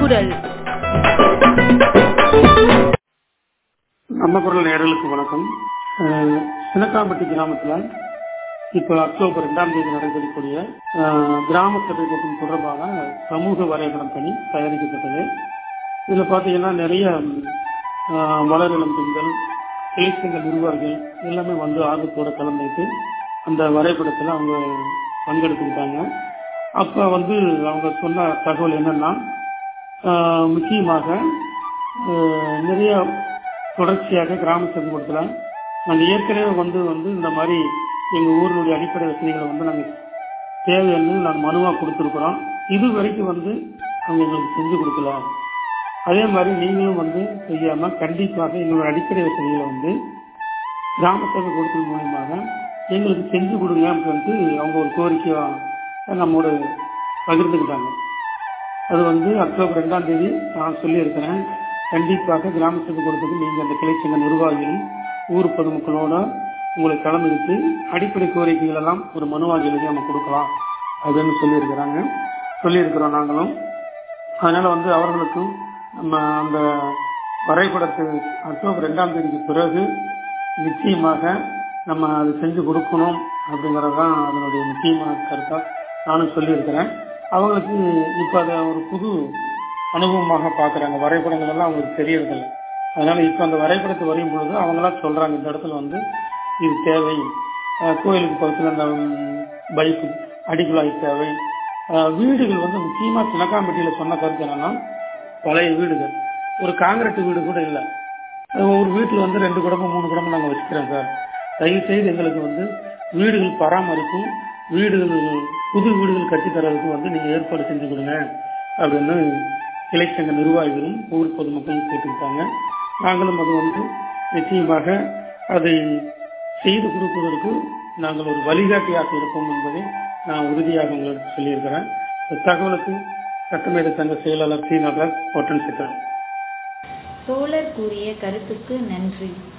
குரல். நம்ம குரல் நேயர்களுக்கு வணக்கம். சினக்காம்பட்டி கிராமத்தில் இப்போ அக்டோபர் 2ஆம் தேதி நடைபெறக்கூடிய கிராம சபை கூட்டம் தொடர்பான சமூக வரைபடம் பணி தயாரிக்கப்பட்டது. இதில் பார்த்தீங்கன்னா நிறைய வளரிளம் பெண்கள், இளைஞர்கள், நிர்வாகிகள் எல்லாமே வந்து ஆர்வத்தோட கலந்துட்டு அந்த வரைபடத்தில் அவங்க பங்கெடுத்துக்கிட்டாங்க. அப்போ வந்து அவங்க சொன்ன தகவல் என்னன்னா, முக்கியமாக நிறைய தொடர்ச்சியாக கிராம சபை கூட்டத்தில் நாங்கள் ஏற்கனவே வந்து இந்த மாதிரி எங்கள் ஊரினுடைய அடிப்படை வசதிகளை வந்து நாங்கள் தேவைன்னு நாங்கள் மனுவாக கொடுத்துருக்குறோம். இது வரைக்கும் வந்து அவங்க எங்களுக்கு செஞ்சு கொடுக்கல. அதே மாதிரி நீங்களும் வந்து செய்யாமல் கண்டிப்பாக எங்களோட அடிப்படை வசதிகளை வந்து கிராம சபை கூட்டத்தின் மூலியமாக எங்களுக்கு செஞ்சு கொடுங்க அப்படின்ட்டு அவங்க ஒரு கோரிக்கையாக நம்மோட பகிர்ந்துக்கிட்டாங்க. அது வந்து அக்டோபர் 2ஆம் தேதி நான் சொல்லியிருக்கிறேன். கண்டிப்பாக கிராம சபை கூட்டத்துக்கு நீங்கள் அந்த கிளைச்சங்க நிர்வாகிகள், ஊர் பொதுமக்களோட உங்களை கலந்துக்கிட்டு அடிப்படை கோரிக்கைகள் எல்லாம் ஒரு மனுவாக எழுதி நம்ம கொடுக்கலாம் அப்படின்னு சொல்லியிருக்கிறோம் நாங்களும். அதனால வந்து அவர்களுக்கும் நம்ம அந்த வரைபடத்தை அக்டோபர் 2ஆம் தேதிக்கு பிறகு நிச்சயமாக நம்ம அது செஞ்சு கொடுக்கணும் அப்படிங்கிறது தான் அதனுடைய முக்கியமான கருத்தாக நானும் சொல்லியிருக்கிறேன். அவங்களுக்கு இப்போ அதை ஒரு புது அனுபவமாக பார்க்குறாங்க. வரைபடங்கள் எல்லாம் அவங்களுக்கு தெரியறதில்லை. அதனால இப்போ அந்த வரைபடத்தை வரையும் பொழுது அவங்களாம் சொல்றாங்க, இந்த இடத்துல வந்து இது தேவை, கோயிலுக்கு பக்கத்தில் அந்த பைப்பு அடிக்குழாய் தேவை, வீடுகள் வந்து முக்கியமாக சினக்காம்பட்டியில் சொன்ன கருத்து என்னன்னா, பழைய வீடுகள், ஒரு காங்கிரீட் வீடு கூட இல்லை. ஒரு வீட்டில் வந்து 2 குடும்பம் 3 குடும்பம் நாங்கள் வச்சுக்கிறோம் சார். தயவு செய்து எங்களுக்கு வந்து வீடுகள் பராமரிப்பும் புது வீடுகள் கட்டித்தரதுக்கு வந்து நீங்கள் ஏற்பாடு செஞ்சு கொடுங்க அப்படின்னு கிளைச்சங்க நிர்வாகிகளும் ஊர் பொதுமக்களும் கேட்டுக்கிட்டாங்க. நாங்களும் அது வந்து நிச்சயமாக அதை செய்து கொடுப்பதற்கு நாங்கள் ஒரு வழிகாட்டியாக இருப்போம் என்பதை நான் உறுதியாக உங்களுக்கு சொல்லியிருக்கிறேன். தகவலுக்கு சட்டமேதை சங்க செயலாளர் சி. நடராஜ், ஒட்டன் சித்தர். தோழர் கூறிய கருத்துக்கு நன்றி.